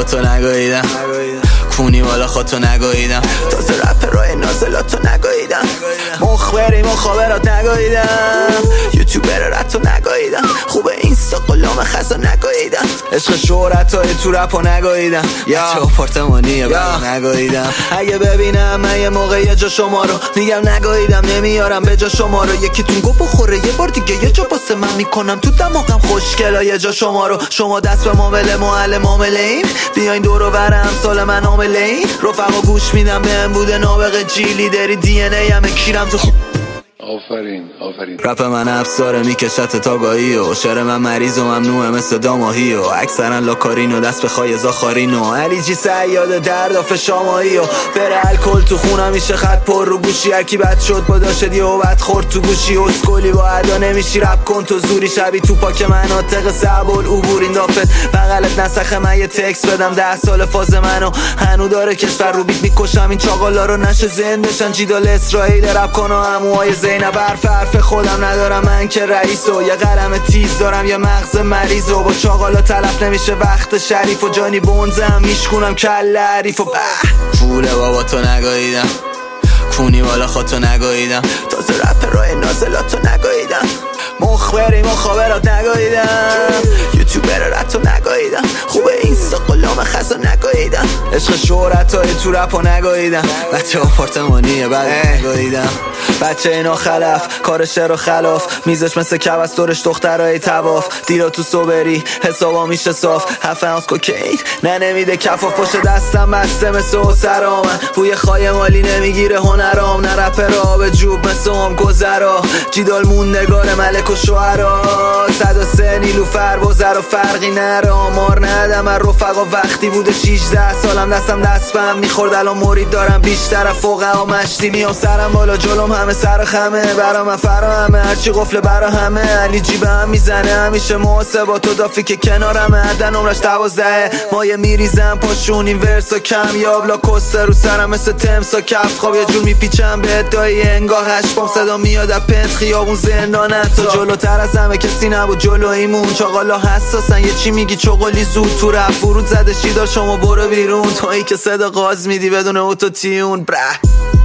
تو نگاهیدم کونی بالا خودتو نگاهیدم تازه رپرای نازلاتو نگاهیدم مخبری مخابرات نگاهیدم یوتیوبر رتو نگاهیدم خوبه اینستا قلام خزا نگاهیدم عشق شهرتای تو رپو نگاهیدم یا آپارتمانی برو نگاهیدم اگه ببینم من یه موقع یه جا شما رو میگم نگاهیدم نمیارم به جا شما رو یکیتون گو بخوره یه بار دیگه یه جا باسه من میکنم تو دماغم خوشگلا یه جا شما رو شما دست به معامله ایم بیاین دور و بر امثال من عامله این رفقا گوش میدم بهم بوده نابغه جیلی داری دی ان ای همه کیرم تو آفرین رپ من افساره میکشت تا گاهی و شعر من مریض و ممنوعه مثل داماهی و اکثرا لاکارین و دست به خای زاخارین و علی جی سیاد درداف شامایی و بره الکل تو خونم میشه خط پر رو گوشی هرکی بد شد با داشت و بد خورد تو گوشی اسکولی با ادا نمیشی رپ کن تو زوری شبی تو پاک مناطق صعب العبور این دافت بغلت نسخه من یه تکس بدم 10 سال فاز منو هنو داره کشور رو بیت میکشم این چاقالا رو نشه زندشن جیدال اسرائیل رپ کن و عموهای زینب حرف خودم ندارم من که رئیس و یه قلم تیز دارم یه مغز مریض و با چاقالا تلف نمیشه وقت شریف و جانی بونزم میشکونم کل عریف و پوله بابا تو نگاهیدم کونی بالا خودتو نگاهیدم تازه رپرای نازلاتو نگاهیدم مخبری مخابرات نگاهیدم یوتیوبر رتو نگاهیدم خوبه اینستا قلام خزا نگاهیدم عشق شهرتای تو رپو نگاهیدم بچه آپارتمانی بعد نگاهیدم بچه اینا خلف کارش رو خلاف میزش مثل کبست دورش دخترای تواف دیرا تو صبری حسابا میشه صاف 7 اونس کوکین نه نمیده کفاف پشت دستم بسته مثل اسرامن بوی خای مالی نمیگیره هنرام نه رپرا به جوب مثل هم گذرا جیدال موندگار ملک و شوهرا 103 نیلوفر وزر و فرقی نره آمار ندم من رفقا وقتی بوده 16 سالم دستم دست بهم میخورد الان مرید دارم بیشتر فوقا مشتی میام سرم بالا جلوم همه سر خمه برا من فرا همه هرچی قفل برا همه علی جیبم میزنه همیشه محاسبات و دافی که کنارمه عدن عمرش 12 مایه میریزم پاشون این ورسا کمیاب لا کسته رو سرم مثل تمسا کف خواب یه جور میپیچم به ادایی انگاه هشپام صدا میاد از پنت خیابون زندانه تو جلوتر از همه کسی نبود جلویمون چاقالا حساسن یه چی میگی چغلی زود تو رفت فرود زده شیدار شما برو بیرون تویی که صدا غاز میدی بدون اوتو تیون بره